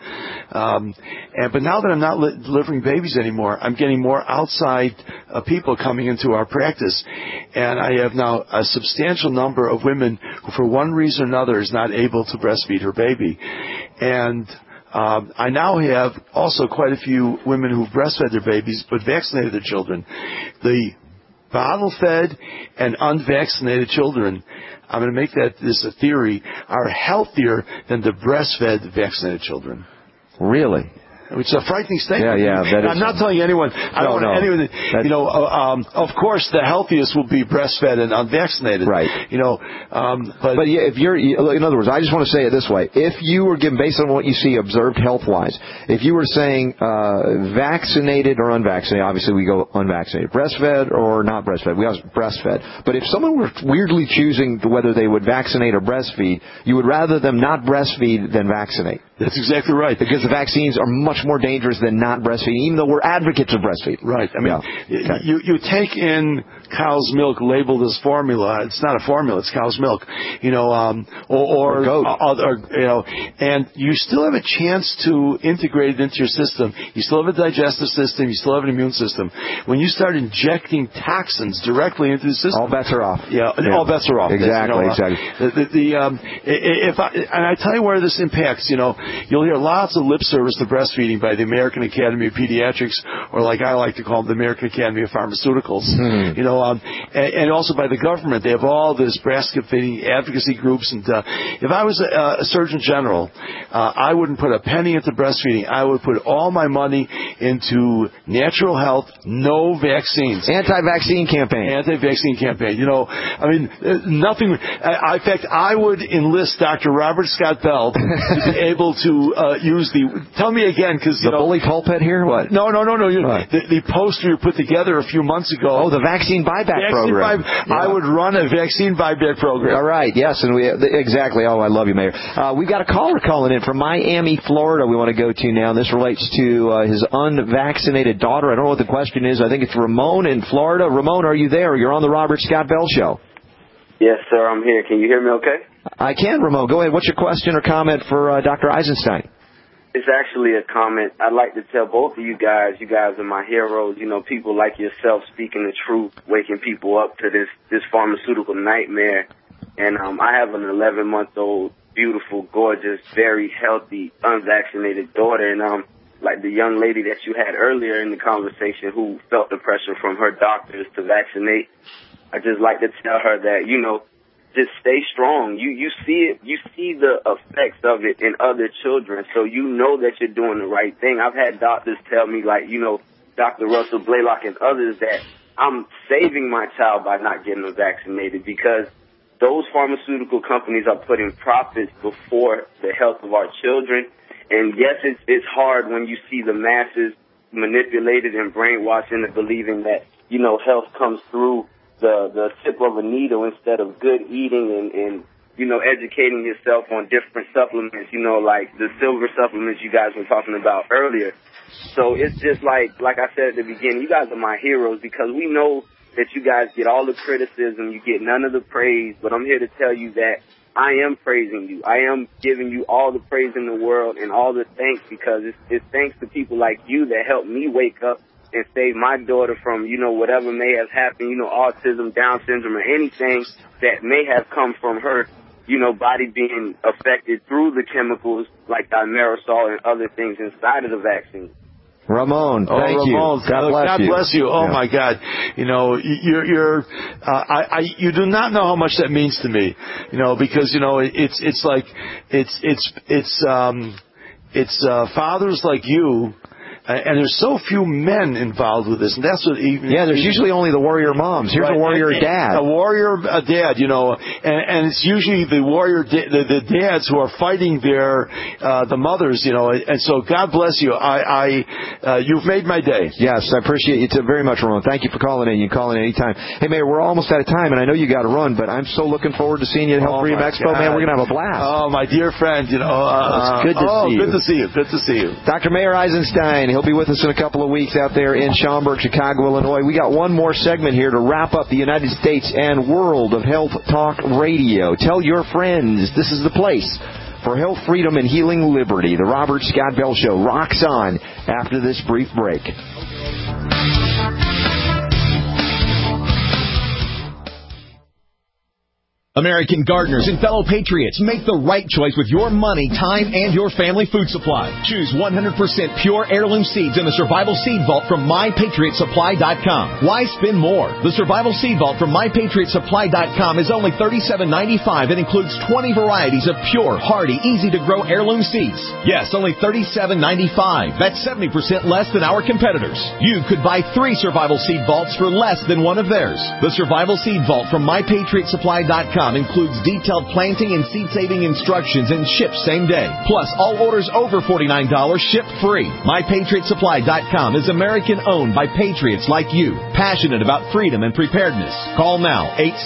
But now that I'm not delivering babies anymore, I'm getting more outside people coming into our practice, and I have now a substantial number of women who, for one reason or another, is not able to breastfeed her baby. And I now have also quite a few women who've breastfed their babies but vaccinated their children. The bottle-fed and unvaccinated children, I'm going to make this a theory, are healthier than the breastfed vaccinated children. Really? Which is a frightening statement. Yeah, that is. I'm not telling anyone. I don't want anyone. Of course, the healthiest will be breastfed and unvaccinated. Right. But if you're, in other words, I just want to say it this way: if you were given, based on what you see observed health-wise, if you were saying vaccinated or unvaccinated, obviously we go unvaccinated, breastfed or not breastfed, we have breastfed. But if someone were weirdly choosing whether they would vaccinate or breastfeed, you would rather them not breastfeed than vaccinate. That's exactly right. Because the vaccines are much more dangerous than not breastfeeding, even though we're advocates of breastfeeding. Right. I mean, you take in cow's milk labeled as formula. It's not a formula. It's cow's milk. Or goat. And you still have a chance to integrate it into your system. You still have a digestive system. You still have an immune system. When you start injecting toxins directly into the system, all bets are off. Yeah. All bets are off. Exactly. And I tell you where this impacts. You'll hear lots of lip service to breastfeeding by the American Academy of Pediatrics or like I like to call them, the American Academy of Pharmaceuticals. You know, and also by the government. They have all this breastfeeding advocacy groups. And if I was a Surgeon General, I wouldn't put a penny into breastfeeding. I would put all my money into natural health, no vaccines. Anti-vaccine campaign. Anti-vaccine campaign. You know, I mean, nothing. In fact, I would enlist Dr. Robert Scott Bell to be able to use the. Tell me again, because the bully pulpit here. What? No. The poster you put together a few months ago. Oh, the vaccine buyback program. I would run a vaccine buyback program. All right. Yes, and exactly. Oh, I love you, Mayor. We've got a caller calling in from Miami, Florida. We want to go to now. This relates to his unvaccinated daughter. I don't know what the question is. I think it's Ramon in Florida. Ramon, are you there? You're on the Robert Scott Bell Show. Yes, sir. I'm here. Can you hear me okay? I can, Ramon. Go ahead. What's your question or comment for Dr. Eisenstein? It's actually a comment. I'd like to tell both of you guys are my heroes. You know, people like yourself speaking the truth, waking people up to this pharmaceutical nightmare. And I have an 11-month-old, beautiful, gorgeous, very healthy, unvaccinated daughter. And like the young lady that you had earlier in the conversation who felt the pressure from her doctors to vaccinate, I just like to tell her that, you know, just stay strong. You see it. You see the effects of it in other children, so you know that you're doing the right thing. I've had doctors tell me, like, you know, Dr. Russell Blaylock and others, that I'm saving my child by not getting them vaccinated because those pharmaceutical companies are putting profits before the health of our children. And yes, it's hard when you see the masses manipulated and brainwashed into believing that, you know, health comes through the tip of a needle instead of good eating and you know, educating yourself on different supplements, you know, like the silver supplements you guys were talking about earlier. So it's just like I said at the beginning, you guys are my heroes because we know that you guys get all the criticism, you get none of the praise, but I'm here to tell you that I am praising you. I am giving you all the praise in the world and all the thanks because it's thanks to people like you that helped me wake up and save my daughter from, you know, whatever may have happened, you know, autism, Down syndrome, or anything that may have come from her, you know, body being affected through the chemicals like dimerosal and other things inside of the vaccine. Ramon, thank you. God bless you. Oh, my God. You know, you do not know how much that means to me, you know, because, you know, it's like, it's fathers like you. And there's so few men involved with this, and that's what. There's usually only the warrior moms. Here's a warrior dad. A warrior dad, you know, and it's usually the warrior the dads who are fighting the mothers, you know. And so, God bless you. You've made my day. Yes, I appreciate you very much, Ramon. Thank you for calling in. You can call in anytime. Hey, Mayor, we're almost out of time, and I know you got to run, but I'm so looking forward to seeing you at Health Freedom Expo, man. We're gonna have a blast. Oh, my dear friend, you know. It's good to see you. Good to see you. Good to see you, Dr. Mayor Eisenstein. He'll be with us in a couple of weeks out there in Schaumburg, Chicago, Illinois. We got one more segment here to wrap up the United States and world of Health Talk Radio. Tell your friends this is the place for health, freedom, and healing liberty. The Robert Scott Bell Show rocks on after this brief break. American gardeners and fellow patriots, make the right choice with your money, time, and your family food supply. Choose 100% pure heirloom seeds in the Survival Seed Vault from MyPatriotSupply.com. Why spend more? The Survival Seed Vault from MyPatriotSupply.com is only $37.95 and includes 20 varieties of pure, hardy, easy-to-grow heirloom seeds. Yes, only $37.95. That's 70% less than our competitors. You could buy 3 Survival Seed Vaults for less than one of theirs. The Survival Seed Vault from MyPatriotSupply.com includes detailed planting and seed-saving instructions and ships same day. Plus, all orders over $49 ship free. MyPatriotSupply.com is American-owned by patriots like you, passionate about freedom and preparedness. Call now,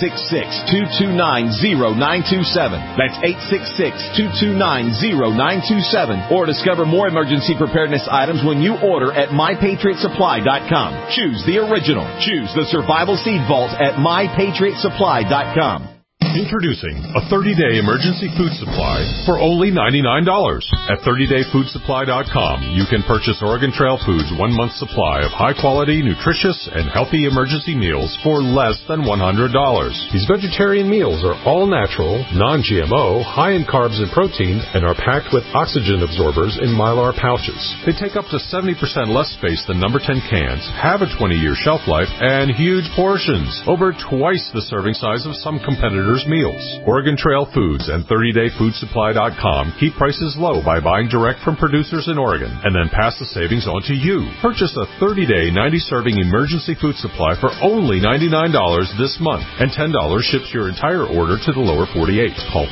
866-229-0927. That's 866-229-0927. Or discover more emergency preparedness items when you order at MyPatriotSupply.com. Choose the original. Choose the Survival Seed Vault at MyPatriotSupply.com. Introducing a 30-day emergency food supply for only $99. At 30dayfoodsupply.com, you can purchase Oregon Trail Foods 1 month supply of high-quality, nutritious, and healthy emergency meals for less than $100. These vegetarian meals are all natural, non-GMO, high in carbs and protein, and are packed with oxygen absorbers in Mylar pouches. They take up to 70% less space than number 10 cans, have a 20-year shelf life, and huge portions, over twice the serving size of some competitors' meals. Oregon Trail Foods and 30dayfoodsupply.com keep prices low by buying direct from producers in Oregon and then pass the savings on to you. Purchase a 30-day 90-serving emergency food supply for only $99 this month, and $10 ships your entire order to the lower 48. Call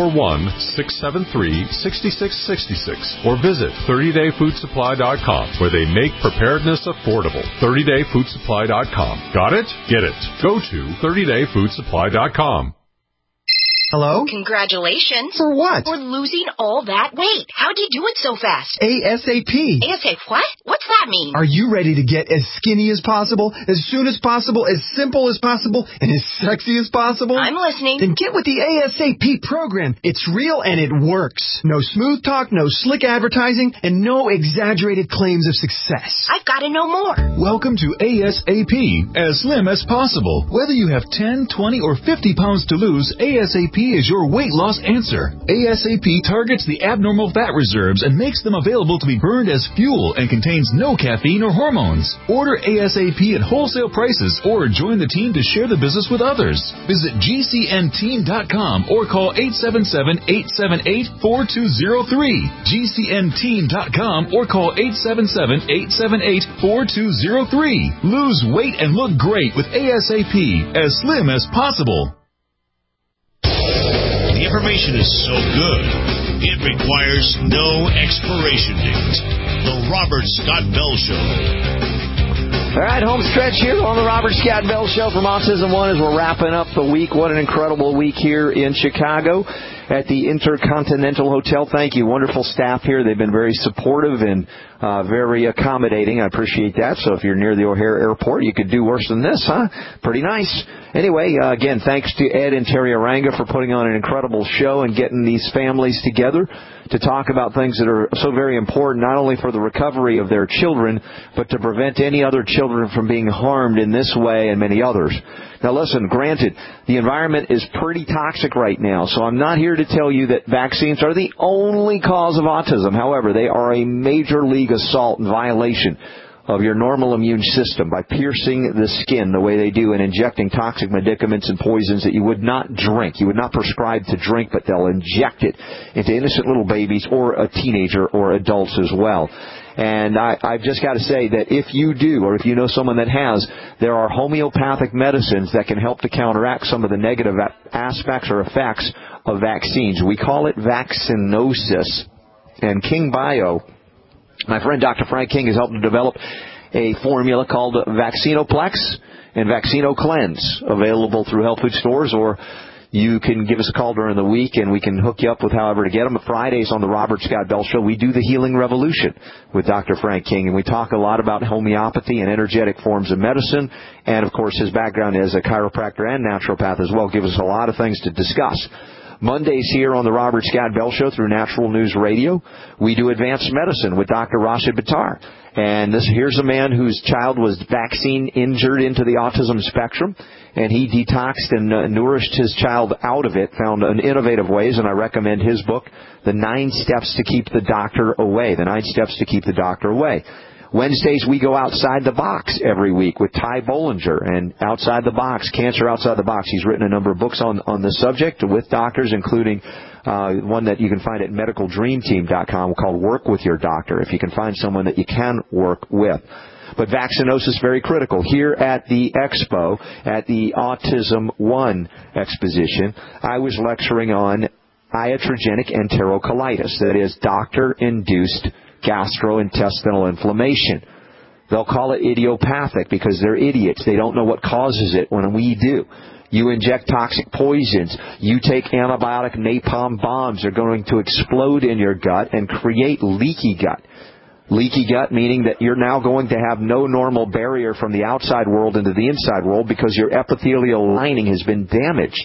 541-673-6666 or visit 30dayfoodsupply.com, where they make preparedness affordable. 30dayfoodsupply.com. Got it? Get it. Go to 30dayfoodsupply.com. Hello? Congratulations. For what? For losing all that weight. How'd you do it so fast? ASAP. ASAP what? What's that mean? Are you ready to get as skinny as possible, as soon as possible, as simple as possible, and as sexy as possible? I'm listening. Then get with the ASAP program. It's real and it works. No smooth talk, no slick advertising, and no exaggerated claims of success. I've got to know more. Welcome to ASAP, as slim as possible. Whether you have 10, 20, or 50 pounds to lose, ASAP is your weight loss answer. ASAP targets the abnormal fat reserves and makes them available to be burned as fuel and contains no caffeine or hormones. Order ASAP at wholesale prices or join the team to share the business with others. Visit GCNteam.com or call 877-878-4203. GCNteam.com or call 877-878-4203. Lose weight and look great with ASAP, as slim as possible. The information is so good, it requires no expiration date. The Robert Scott Bell Show. All right, home stretch here on the Robert Scott Bell Show from Autism One as we're wrapping up the week. What an incredible week here in Chicago at the Intercontinental Hotel. Thank you. Wonderful staff here. They've been very supportive and very accommodating. I appreciate that. So if you're near the O'Hare Airport, you could do worse than this, huh? Pretty nice. Anyway, again, thanks to Ed and Terry Aranga for putting on an incredible show and getting these families together to talk about things that are so very important, not only for the recovery of their children, but to prevent any other children from being harmed in this way and many others. Now listen, granted, the environment is pretty toxic right now, so I'm not here to tell you that vaccines are the only cause of autism. However, they are a major league assault and violation of your normal immune system by piercing the skin the way they do and injecting toxic medicaments and poisons that you would not drink. You would not prescribe to drink, but they'll inject it into innocent little babies or a teenager or adults as well. And I've just got to say that if you do, or if you know someone that has, there are homeopathic medicines that can help to counteract some of the negative aspects or effects of vaccines. We call it vaccinosis. And King Bio, my friend Dr. Frank King, has helped to develop a formula called Vaccinoplex and VaccinoCleanse, available through health food stores, or you can give us a call during the week and we can hook you up with however to get them. Fridays on the Robert Scott Bell Show, we do the Healing Revolution with Dr. Frank King, and we talk a lot about homeopathy and energetic forms of medicine. And, of course, his background as a chiropractor and naturopath as well gives us a lot of things to discuss. Mondays here on the Robert Scott Bell Show through Natural News Radio, we do Advanced Medicine with Dr. Rashid Buttar. And here's a man whose child was vaccine injured into the autism spectrum, and he detoxed and nourished his child out of it, found innovative ways, and I recommend his book, The 9 Steps to Keep the Doctor Away. The 9 Steps to Keep the Doctor Away. Wednesdays, we go outside the box every week with Ty Bollinger, and Outside the Box, Cancer Outside the Box. He's written a number of books on this subject with doctors, including one that you can find at medicaldreamteam.com called Work With Your Doctor, if you can find someone that you can work with. But vaccinosis, very critical. Here at the expo, at the Autism One exposition, I was lecturing on iatrogenic enterocolitis, that is, doctor-induced gastrointestinal inflammation. They'll call it idiopathic because they're idiots. They don't know what causes it when we do. You inject toxic poisons. You take antibiotic napalm bombs. They're going to explode in your gut and create leaky gut. Leaky gut meaning that you're now going to have no normal barrier from the outside world into the inside world because your epithelial lining has been damaged.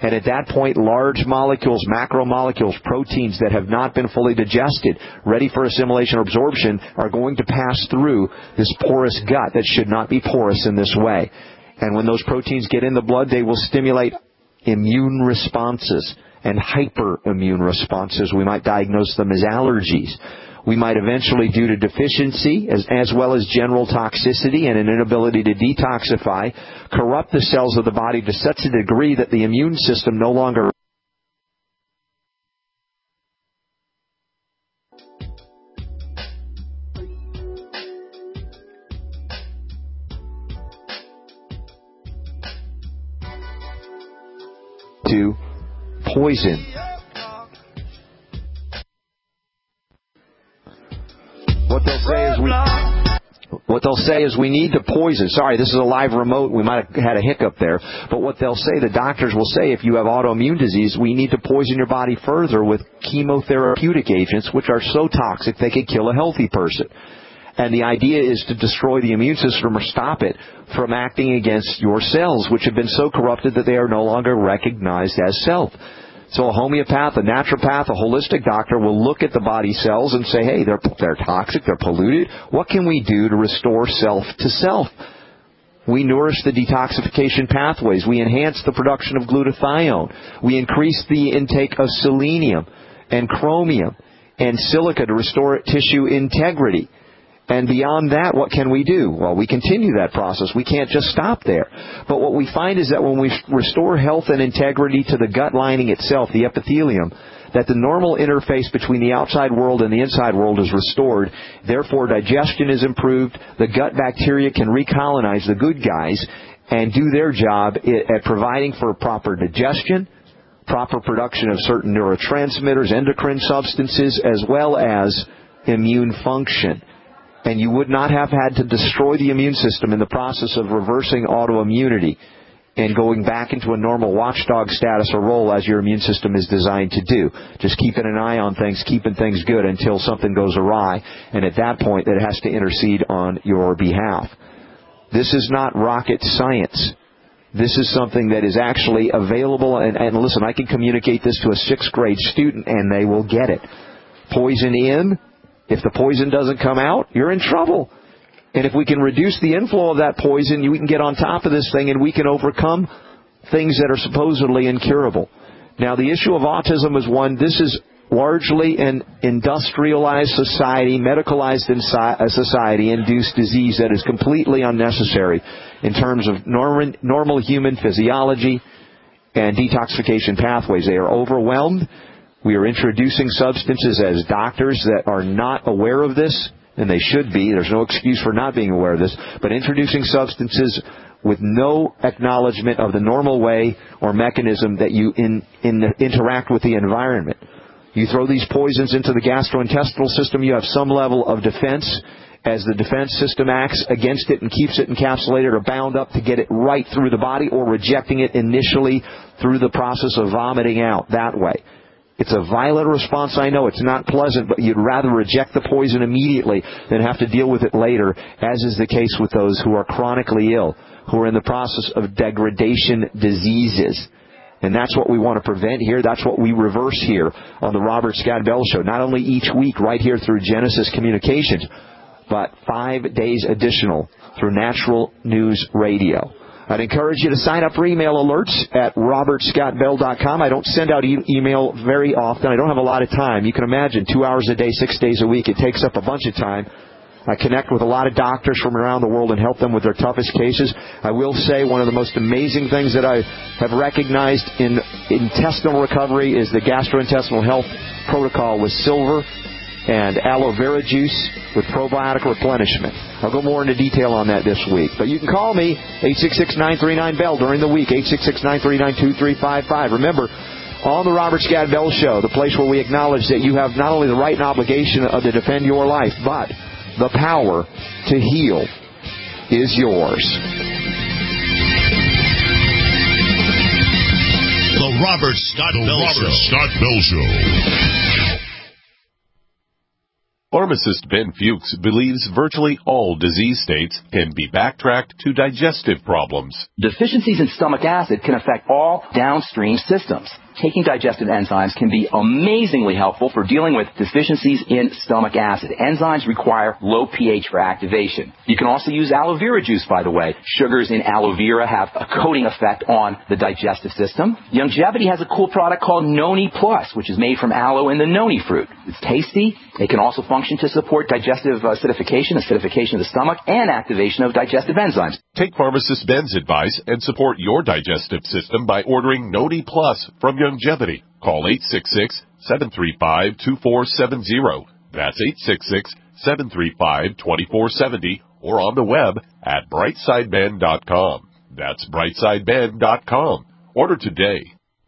And at that point, large molecules, macromolecules, proteins that have not been fully digested, ready for assimilation or absorption, are going to pass through this porous gut that should not be porous in this way. And when those proteins get in the blood, they will stimulate immune responses and hyperimmune responses. We might diagnose them as allergies. We might eventually, due to deficiency, as well as general toxicity and an inability to detoxify, corrupt the cells of the body to such a degree that the immune system no longer to poison. What they'll say is we need to poison. Sorry, this is a live remote. We might have had a hiccup there. But what they'll say, the doctors will say, if you have autoimmune disease, we need to poison your body further with chemotherapeutic agents, which are so toxic they could kill a healthy person. And the idea is to destroy the immune system or stop it from acting against your cells, which have been so corrupted that they are no longer recognized as self. So a homeopath, a naturopath, a holistic doctor will look at the body cells and say, hey, they're toxic, they're polluted. What can we do to restore self to self? We nourish the detoxification pathways. We enhance the production of glutathione. We increase the intake of selenium and chromium and silica to restore tissue integrity. And beyond that, what can we do? Well, we continue that process. We can't just stop there. But what we find is that when we restore health and integrity to the gut lining itself, the epithelium, that the normal interface between the outside world and the inside world is restored. Therefore, digestion is improved. The gut bacteria can recolonize the good guys and do their job at providing for proper digestion, proper production of certain neurotransmitters, endocrine substances, as well as immune function. And you would not have had to destroy the immune system in the process of reversing autoimmunity and going back into a normal watchdog status or role as your immune system is designed to do. Just keeping an eye on things, keeping things good until something goes awry. And at that point, it has to intercede on your behalf. This is not rocket science. This is something that is actually available. And listen, I can communicate this to a 6th grade student and they will get it. Poison in. If the poison doesn't come out, you're in trouble. And if we can reduce the inflow of that poison, we can get on top of this thing and we can overcome things that are supposedly incurable. Now, the issue of autism is one, this is largely an industrialized society, medicalized society-induced disease that is completely unnecessary in terms of normal human physiology and detoxification pathways. They are overwhelmed. We are introducing substances as doctors that are not aware of this, and they should be. There's no excuse for not being aware of this. But introducing substances with no acknowledgement of the normal way or mechanism that you interact with the environment. You throw these poisons into the gastrointestinal system, you have some level of defense. As the defense system acts against it and keeps it encapsulated or bound up to get it right through the body, or rejecting it initially through the process of vomiting out that way. It's a violent response, I know. It's not pleasant, but you'd rather reject the poison immediately than have to deal with it later, as is the case with those who are chronically ill, who are in the process of degradation diseases. And that's what we want to prevent here. That's what we reverse here on the Robert Scott Bell Show. Not only each week right here through Genesis Communications, but 5 days additional through Natural News Radio. I'd encourage you to sign up for email alerts at robertscottbell.com. I don't send out email very often. I don't have a lot of time. You can imagine 2 hours a day, 6 days a week. It takes up a bunch of time. I connect with a lot of doctors from around the world and help them with their toughest cases. I will say one of the most amazing things that I have recognized in intestinal recovery is the gastrointestinal health protocol with silver and aloe vera juice with probiotic replenishment. I'll go more into detail on that this week. But you can call me, 866-939-BELL, during the week, 866-939-2355. Remember, on the Robert Scott Bell Show, the place where we acknowledge that you have not only the right and obligation to defend your life, but the power to heal is yours. The Robert Scott Bell Show. Pharmacist Ben Fuchs believes virtually all disease states can be backtracked to digestive problems. Deficiencies in stomach acid can affect all downstream systems. Taking digestive enzymes can be amazingly helpful for dealing with deficiencies in stomach acid. Enzymes require low pH for activation. You can also use aloe vera juice, by the way. Sugars in aloe vera have a coating effect on the digestive system. Youngevity has a cool product called Noni Plus, which is made from aloe and the noni fruit. It's tasty. It can also function to support digestive acidification of the stomach, and activation of digestive enzymes. Take Pharmacist Ben's advice and support your digestive system by ordering Noni Plus from Youngevity. Call 866-735-2470. That's 866-735-2470, or on the web at brightsideben.com. That's brightsideben.com. Order today.